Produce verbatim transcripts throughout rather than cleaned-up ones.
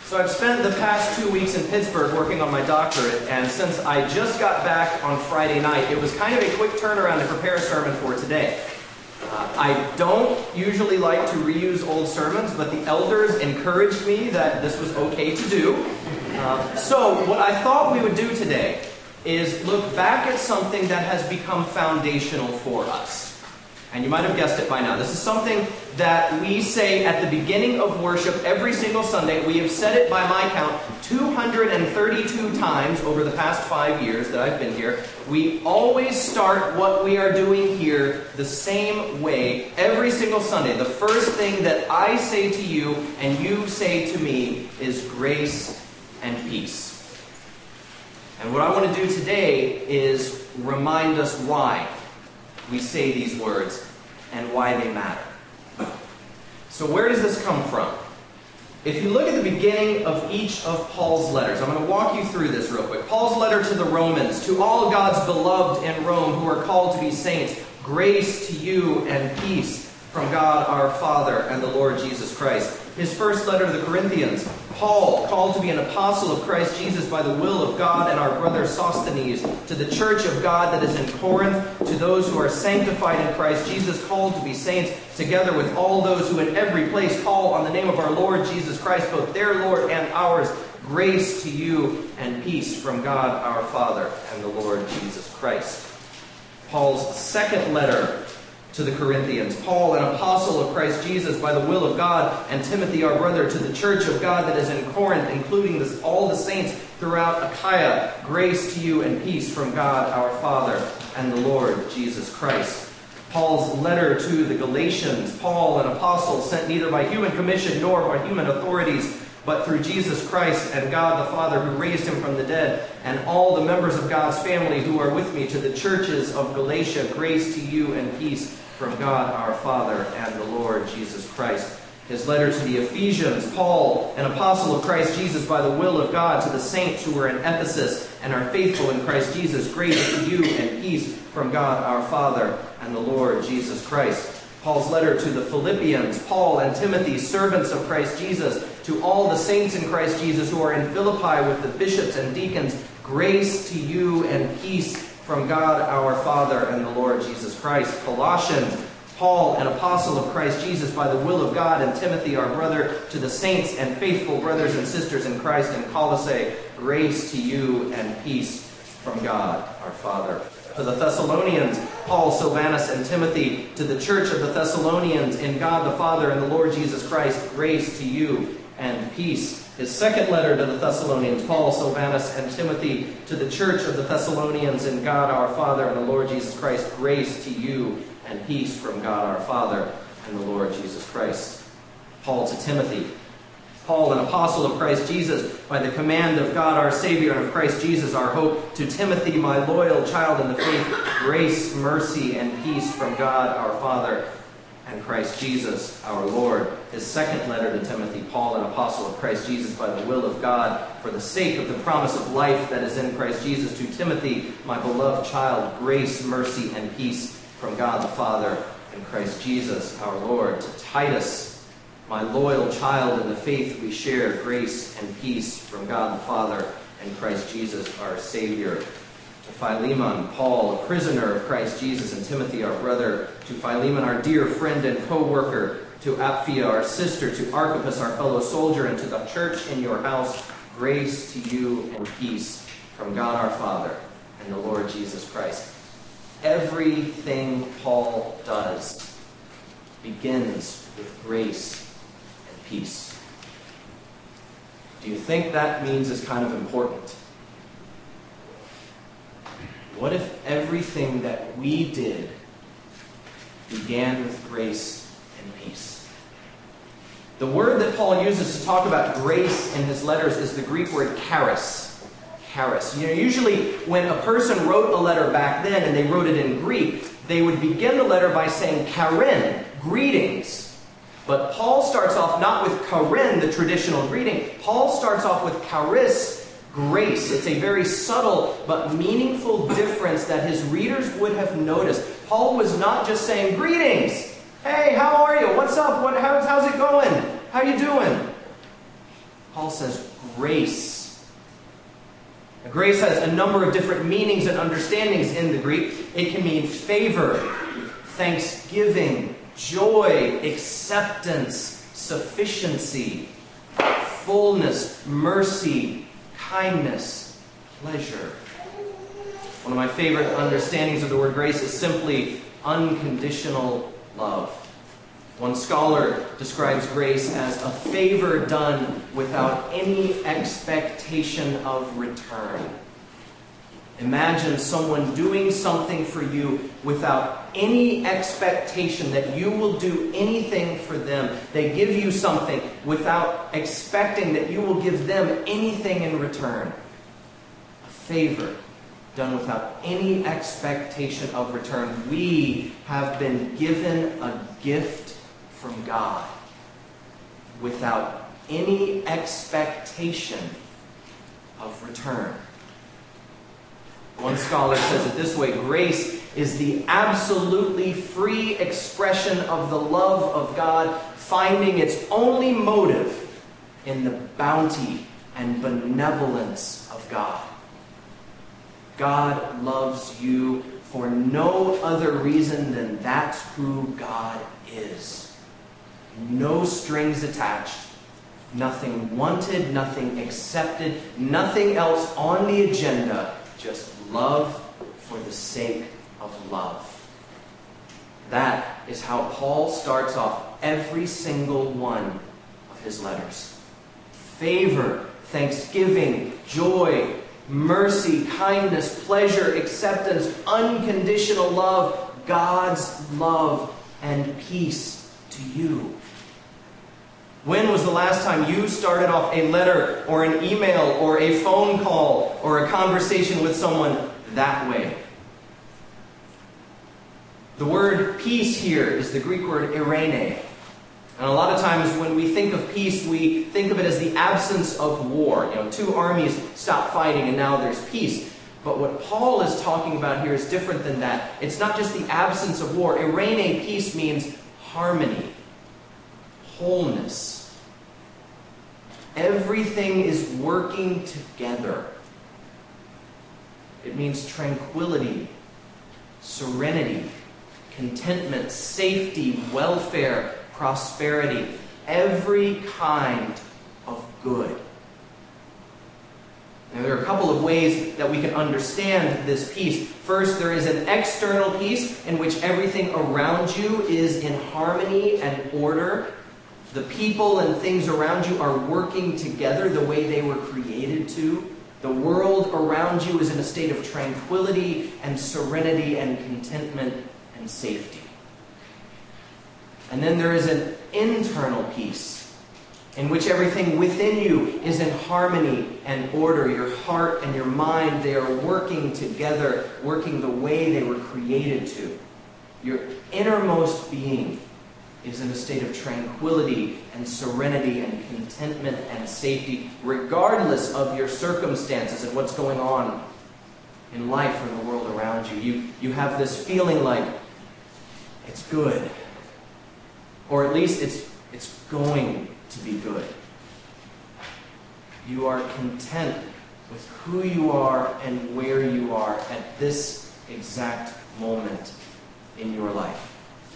So I've spent the past two weeks in Pittsburgh working on my doctorate, and since I just got back on Friday night, it was kind of a quick turnaround to prepare a sermon for today. Uh, I don't usually like to reuse old sermons, but the elders encouraged me that this was okay to do. Uh, so what I thought we would do today is look back at something that has become foundational for us. And you might have guessed it by now. This is something that we say at the beginning of worship every single Sunday. We have said it by my count two hundred thirty-two times over the past five years that I've been here. We always start what we are doing here the same way every single Sunday. The first thing that I say to you and you say to me is grace and peace. And what I want to do today is remind us why we say these words and why they matter. So where does this come from? If you look at the beginning of each of Paul's letters, I'm going to walk you through this real quick. Paul's letter to the Romans, to all God's beloved in Rome who are called to be saints, grace to you and peace from God our Father and the Lord Jesus Christ. His first letter to the Corinthians, Paul, called to be an apostle of Christ Jesus by the will of God, and our brother Sosthenes, to the church of God that is in Corinth, to those who are sanctified in Christ Jesus, called to be saints, together with all those who in every place call on the name of our Lord Jesus Christ, both their Lord and ours, grace to you and peace from God our Father and the Lord Jesus Christ. Paul's second letter to the Corinthians, Paul, an apostle of Christ Jesus by the will of God, and Timothy, our brother, to the church of God that is in Corinth, including this, all the saints throughout Achaia, grace to you and peace from God our Father and the Lord Jesus Christ. Paul's letter to the Galatians, Paul, an apostle, sent neither by human commission nor by human authorities, but through Jesus Christ and God the Father who raised him from the dead, and all the members of God's family who are with me, to the churches of Galatia, grace to you and peace from God our Father and the Lord Jesus Christ. His letter to the Ephesians, Paul, an apostle of Christ Jesus by the will of God, to the saints who are in Ephesus and are faithful in Christ Jesus, grace to you and peace from God our Father and the Lord Jesus Christ. Paul's letter to the Philippians, Paul and Timothy, servants of Christ Jesus, to all the saints in Christ Jesus who are in Philippi with the bishops and deacons, grace to you and peace from God our Father and the Lord Jesus Christ. Colossians, Paul, an apostle of Christ Jesus by the will of God, and Timothy, our brother, to the saints and faithful brothers and sisters in Christ in Colossae, grace to you and peace from God our Father. To the Thessalonians, Paul, Silvanus, and Timothy, to the church of the Thessalonians in God the Father and the Lord Jesus Christ, grace to you and peace. His second letter to the Thessalonians, Paul, Silvanus, and Timothy, to the church of the Thessalonians in God our Father and the Lord Jesus Christ, grace to you and peace from God our Father and the Lord Jesus Christ. Paul to Timothy, Paul, an apostle of Christ Jesus, by the command of God our Savior and of Christ Jesus our hope, to Timothy, my loyal child in the faith, grace, mercy, and peace from God our Father and Christ Jesus our Lord. His second letter to Timothy, Paul, an apostle of Christ Jesus by the will of God, for the sake of the promise of life that is in Christ Jesus, to Timothy, my beloved child, grace, mercy, and peace from God the Father and Christ Jesus our Lord. To Titus, my loyal child in the faith we share, grace and peace from God the Father and Christ Jesus our Savior. To Philemon, Paul, a prisoner of Christ Jesus, and Timothy, our brother. To Philemon, our dear friend and co-worker. To Apphia, our sister. To Archippus, our fellow soldier. And to the church in your house, grace to you and peace from God our Father and the Lord Jesus Christ. Everything Paul does begins with grace and peace. Do you think that means it's kind of important? What if everything that we did began with grace and peace? The word that Paul uses to talk about grace in his letters is the Greek word charis. Charis. You know, usually when a person wrote a letter back then and they wrote it in Greek, they would begin the letter by saying charin, greetings. But Paul starts off not with charin, the traditional greeting. Paul starts off with charis, grace. It's a very subtle but meaningful difference that his readers would have noticed. Paul was not just saying, greetings. Hey, how are you? What's up? What, how's, how's it going? How you doing? Paul says grace. Now, grace has a number of different meanings and understandings in the Greek. It can mean favor, thanksgiving, joy, acceptance, sufficiency, fullness, mercy, kindness, pleasure. One of my favorite understandings of the word grace is simply unconditional love. One scholar describes grace as a favor done without any expectation of return. Imagine someone doing something for you without any expectation that you will do anything for them. They give you something without expecting that you will give them anything in return. A favor done without any expectation of return. We have been given a gift from God without any expectation of return. One scholar says it this way: grace is the absolutely free expression of the love of God, finding its only motive in the bounty and benevolence of God. God loves you for no other reason than that's who God is. No strings attached, nothing wanted, nothing accepted, nothing else on the agenda, just love for the sake of love. That is how Paul starts off every single one of his letters. Favor, thanksgiving, joy, mercy, kindness, pleasure, acceptance, unconditional love, God's love and peace to you. When was the last time you started off a letter or an email or a phone call or a conversation with someone that way? The word peace here is the Greek word eirene. And a lot of times when we think of peace, we think of it as the absence of war. You know, two armies stop fighting and now there's peace. But what Paul is talking about here is different than that. It's not just the absence of war. Eirene, peace, means harmony, wholeness. Everything is working together. It means tranquility, serenity, contentment, safety, welfare, prosperity, every kind of good. Now, there are a couple of ways that we can understand this peace. First, there is an external peace in which everything around you is in harmony and order. The people and things around you are working together the way they were created to. The world around you is in a state of tranquility and serenity and contentment and safety. And then there is an internal peace in which everything within you is in harmony and order. Your heart and your mind, they are working together, working the way they were created to. Your innermost being is in a state of tranquility and serenity and contentment and safety, regardless of your circumstances and what's going on in life or in the world around you. You, you have this feeling like it's good. Or at least it's, it's going to be good. You are content with who you are and where you are at this exact moment in your life.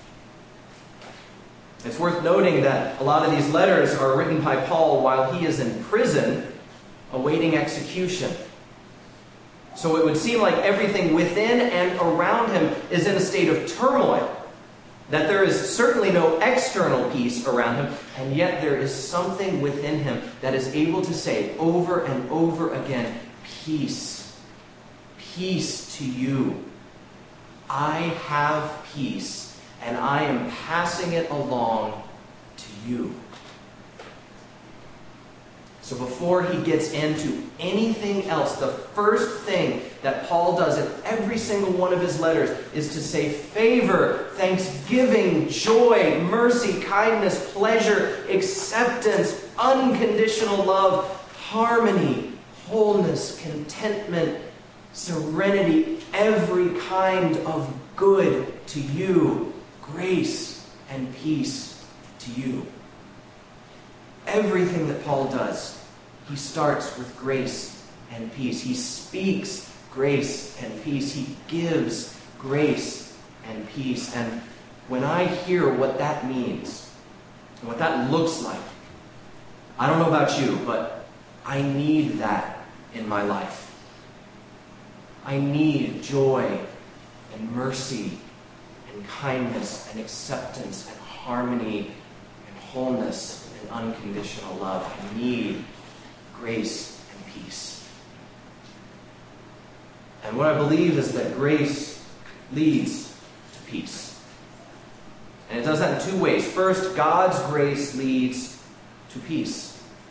It's worth noting that a lot of these letters are written by Paul while he is in prison, awaiting execution. So it would seem like everything within and around him is in a state of turmoil. That there is certainly no external peace around him, and yet there is something within him that is able to say over and over again, peace, peace to you. I have peace. And I am passing it along to you. So before he gets into anything else, the first thing that Paul does in every single one of his letters is to say favor, thanksgiving, joy, mercy, kindness, pleasure, acceptance, unconditional love, harmony, wholeness, contentment, serenity, every kind of good to you. Grace and peace to you. Everything that Paul does He starts with grace and peace. He speaks grace and peace. He gives grace and peace. And when I hear what that means, and what that looks like, I don't know about you, but I need that in my life. I need joy and mercy and kindness and acceptance and harmony and wholeness and unconditional love. I need grace and peace. And what I believe is that grace leads to peace. And it does that in two ways. First, God's grace leads to peace.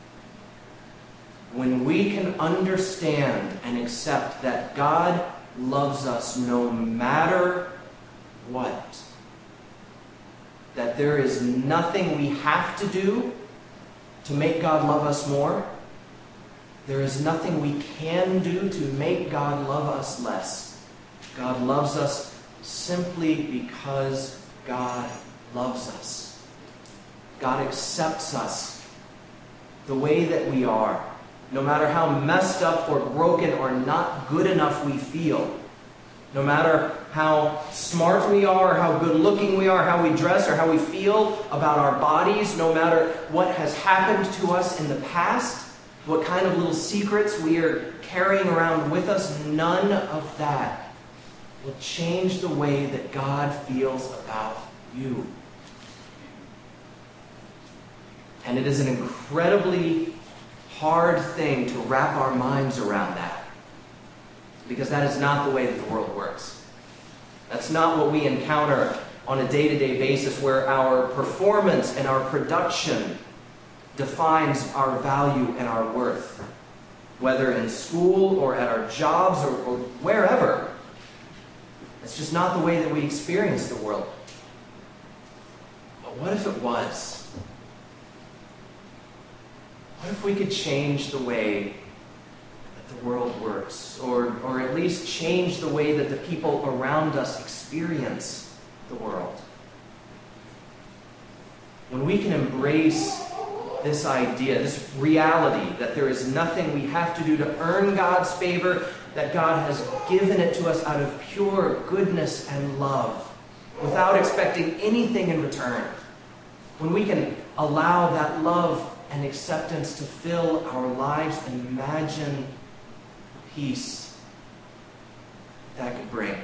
When we can understand and accept that God loves us no matter what, that there is nothing we have to do to make God love us more, there is nothing we can do to make God love us less. God loves us simply because God loves us. God accepts us the way that we are. No matter how messed up or broken or not good enough we feel, no matter how smart we are, or how good looking we are, how we dress, or how we feel about our bodies, no matter what has happened to us in the past, what kind of little secrets we are carrying around with us, none of that will change the way that God feels about you. And it is an incredibly hard thing to wrap our minds around that, because that is not the way that the world works. That's not what we encounter on a day-to-day basis, where our performance and our production defines our value and our worth, whether in school or at our jobs or, or wherever. It's just not the way that we experience the world. But what if it was? What if we could change the way that the world works, or, or at least change the way that the people around us experience the world? When we can embrace this idea, this reality, that there is nothing we have to do to earn God's favor, that God has given it to us out of pure goodness and love, without expecting anything in return. When we can allow that love and acceptance to fill our lives, and imagine the peace that could bring.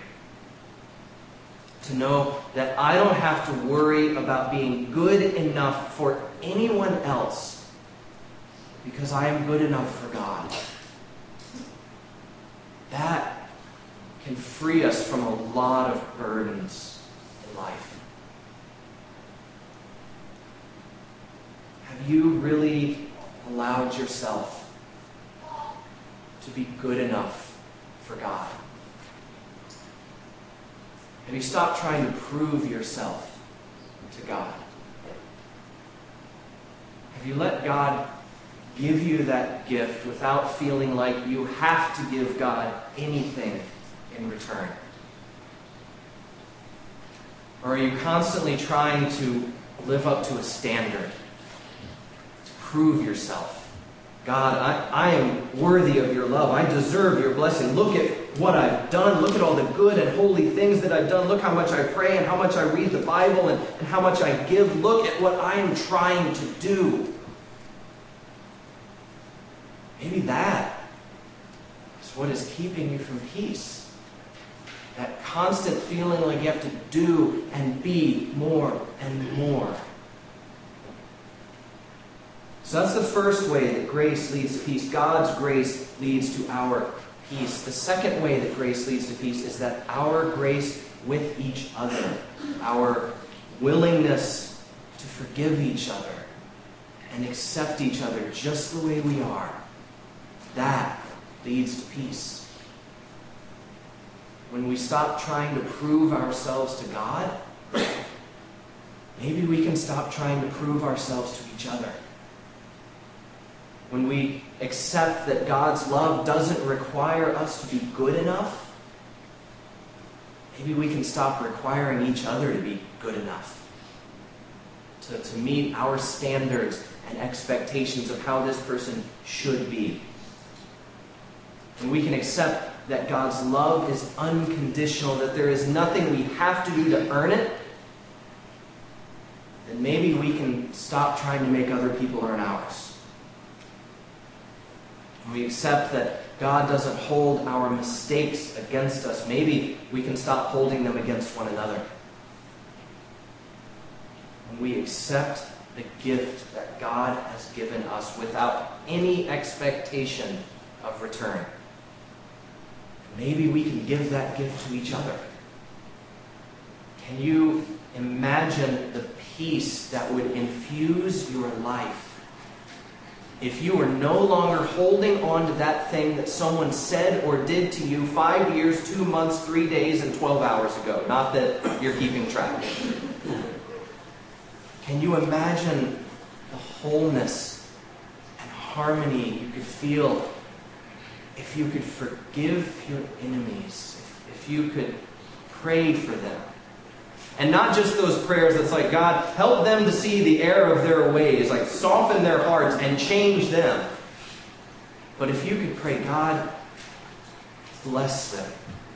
To know that I don't have to worry about being good enough for anyone else, because I am good enough for God. That can free us from a lot of burdens in life. Have you really allowed yourself to be good enough for God? Have you stopped trying to prove yourself to God? Have you let God give you that gift without feeling like you have to give God anything in return? Or are you constantly trying to live up to a standard? Prove yourself. God, I, I am worthy of your love. I deserve your blessing. Look at what I've done. Look at all the good and holy things that I've done. Look how much I pray and how much I read the Bible and, and how much I give. Look at what I am trying to do. Maybe that is what is keeping you from peace. That constant feeling like you have to do and be more and more. So that's the first way that grace leads to peace. God's grace leads to our peace. The second way that grace leads to peace is that our grace with each other, our willingness to forgive each other and accept each other just the way we are, that leads to peace. When we stop trying to prove ourselves to God, maybe we can stop trying to prove ourselves to each other. When we accept that God's love doesn't require us to be good enough, maybe we can stop requiring each other to be good enough. To to, to meet our standards and expectations of how this person should be. When we can accept that God's love is unconditional, that there is nothing we have to do to earn it, then maybe we can stop trying to make other people earn ours. When we accept that God doesn't hold our mistakes against us, maybe we can stop holding them against one another. When we accept the gift that God has given us without any expectation of return, maybe we can give that gift to each other. Can you imagine the peace that would infuse your life if you were no longer holding on to that thing that someone said or did to you five years, two months, three days, and twelve hours ago? Not that you're keeping track. Can you imagine the wholeness and harmony you could feel if you could forgive your enemies, if, if you could pray for them? And not just those prayers that's like, God, help them to see the error of their ways, like soften their hearts and change them. But if you could pray, God, bless them.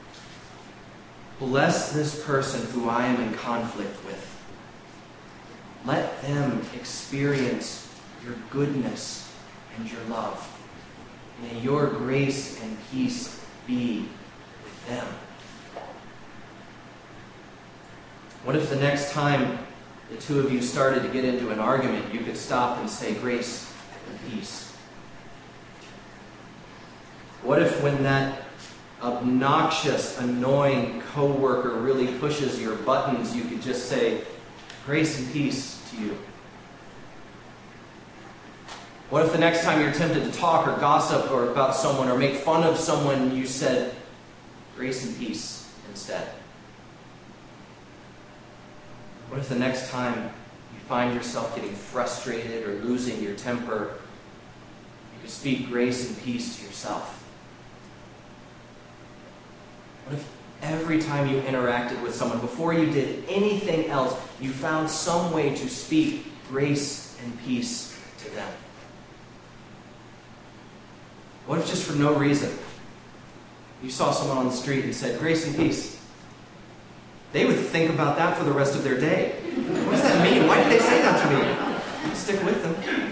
Bless this person who I am in conflict with. Let them experience your goodness and your love. May your grace and peace be with them. What if the next time the two of you started to get into an argument, you could stop and say, grace and peace? What if when that obnoxious, annoying coworker really pushes your buttons, you could just say, grace and peace to you? What if the next time you're tempted to talk or gossip or about someone or make fun of someone, you said, grace and peace instead? What if the next time you find yourself getting frustrated or losing your temper, you could speak grace and peace to yourself? What if every time you interacted with someone, before you did anything else, you found some way to speak grace and peace to them? What if just for no reason you saw someone on the street and said, grace and peace? They would think about that for the rest of their day. What does that mean? Why did they say that to me? I'd stick with them.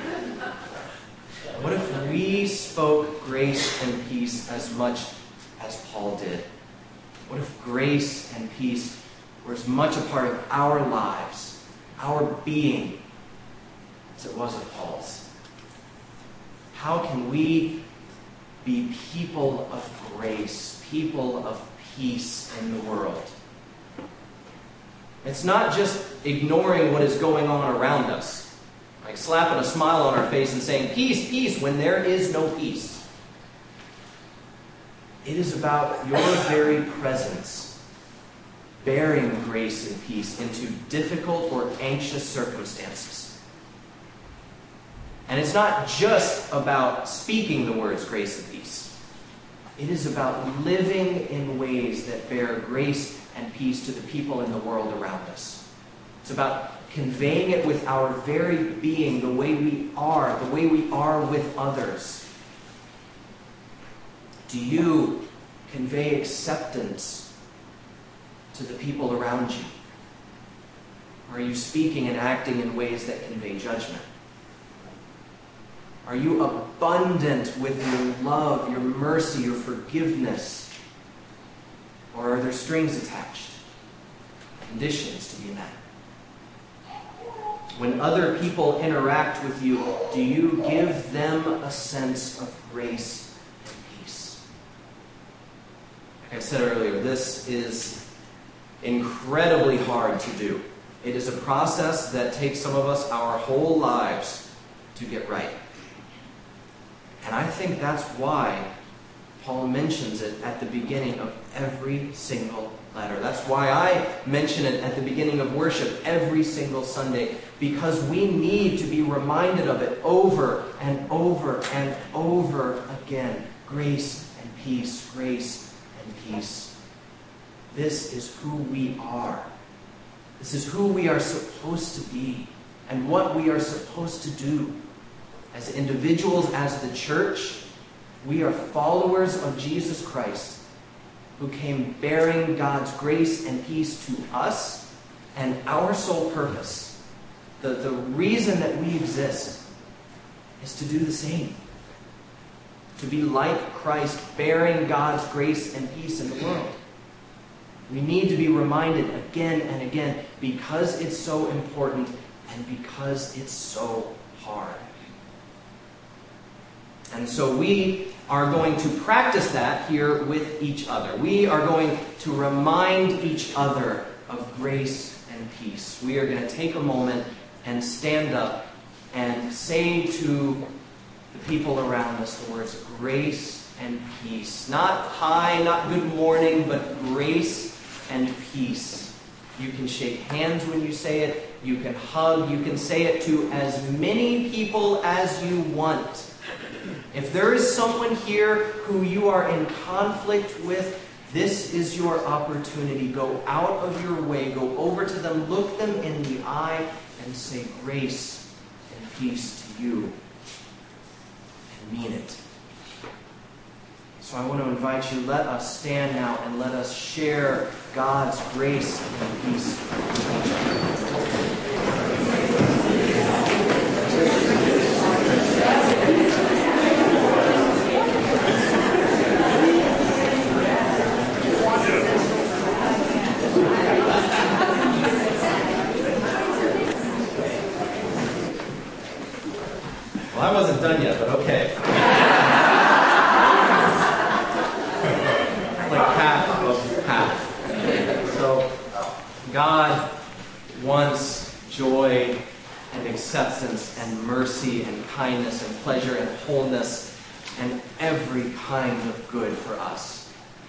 What if we spoke grace and peace as much as Paul did? What if grace and peace were as much a part of our lives, our being, as it was of Paul's? How can we be people of grace, people of peace in the world? It's not just ignoring what is going on around us, like slapping a smile on our face and saying, peace, peace, when there is no peace. It is about your very presence, bearing grace and peace into difficult or anxious circumstances. And it's not just about speaking the words grace and peace. It is about living in ways that bear grace and peace to the people in the world around us. It's about conveying it with our very being, the way we are, the way we are with others. Do you convey acceptance to the people around you? Or are you speaking and acting in ways that convey judgment? Are you abundant with your love, your mercy, your forgiveness? Or are there strings attached? Conditions to be met? When other people interact with you, do you give them a sense of grace and peace? Like I said earlier, this is incredibly hard to do. It is a process that takes some of us our whole lives to get right. And I think that's why Paul mentions it at the beginning of every single letter. That's why I mention it at the beginning of worship every single Sunday, because we need to be reminded of it over and over and over again. Grace and peace, grace and peace. This is who we are. This is who we are supposed to be. and what we are supposed to do. As individuals, as the church, we are followers of Jesus Christ, who came bearing God's grace and peace to us, and our sole purpose, the, the reason that we exist, is to do the same. To be like Christ, bearing God's grace and peace in the world. We need to be reminded again and again, because it's so important and because it's so hard. And so we are going to practice that here with each other. We are going to remind each other of grace and peace. We are going to take a moment and stand up and say to the people around us the words grace and peace. Not hi, not good morning, but grace and peace. You can shake hands when you say it. You can hug. You can say it to as many people as you want. If there is someone here who you are in conflict with, this is your opportunity. Go out of your way. Go over to them. Look them in the eye and say grace and peace to you. And mean it. So I want to invite you, let us stand now and let us share God's grace and peace with each other. Well, I wasn't done yet, but okay. Like half of half. So, God wants joy and acceptance and mercy and kindness and pleasure and wholeness and every kind of good for us.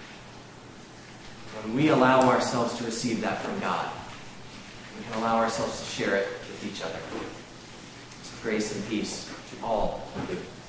When we allow ourselves to receive that from God, we can allow ourselves to share it with each other. So grace and peace to all of you.